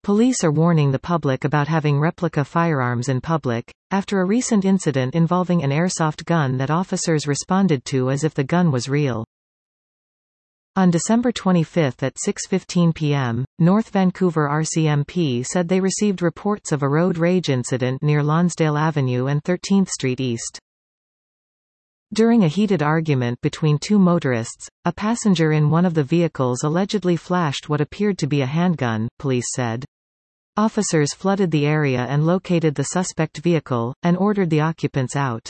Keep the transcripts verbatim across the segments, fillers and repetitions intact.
Police are warning the public about having replica firearms in public, after a recent incident involving an airsoft gun that officers responded to as if the gun was real. On December twenty-fifth at six fifteen p m, North Vancouver R C M P said they received reports of a road rage incident near Lonsdale Avenue and thirteenth Street East. During a heated argument between two motorists, a passenger in one of the vehicles allegedly flashed what appeared to be a handgun, police said. Officers flooded the area and located the suspect vehicle, and ordered the occupants out.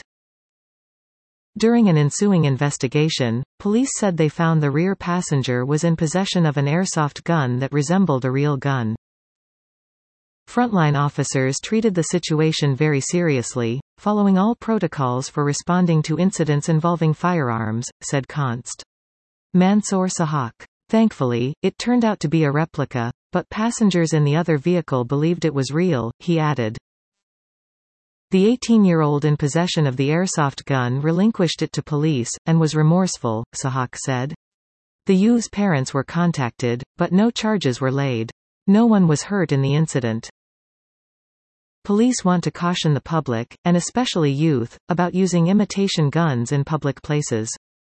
During an ensuing investigation, police said they found the rear passenger was in possession of an airsoft gun that resembled a real gun. Frontline officers treated the situation very seriously, following all protocols for responding to incidents involving firearms, said Const. Mansoor Sahak. Thankfully, it turned out to be a replica, but passengers in the other vehicle believed it was real, he added. The eighteen-year-old in possession of the airsoft gun relinquished it to police, and was remorseful, Sahak said. The youth's parents were contacted, but no charges were laid. No one was hurt in the incident. Police want to caution the public, and especially youth, about using imitation guns in public places.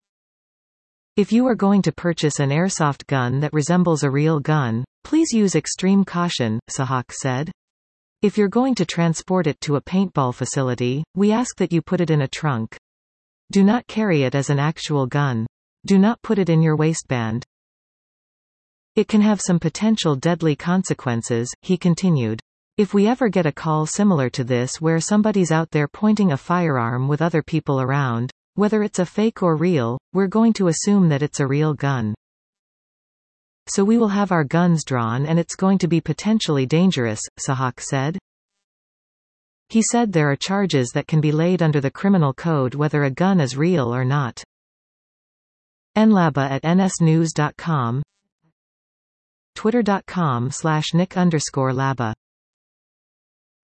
If you are going to purchase an airsoft gun that resembles a real gun, please use extreme caution, Sahak said. If you're going to transport it to a paintball facility, we ask that you put it in a trunk. Do not carry it as an actual gun. Do not put it in your waistband. It can have some potential deadly consequences, he continued. If we ever get a call similar to this where somebody's out there pointing a firearm with other people around, whether it's a fake or real, we're going to assume that it's a real gun. So we will have our guns drawn and it's going to be potentially dangerous, Sahak said. He said there are charges that can be laid under the criminal code whether a gun is real or not. nlaba at nsnews dot com, twitter dot com slash nick underscore laba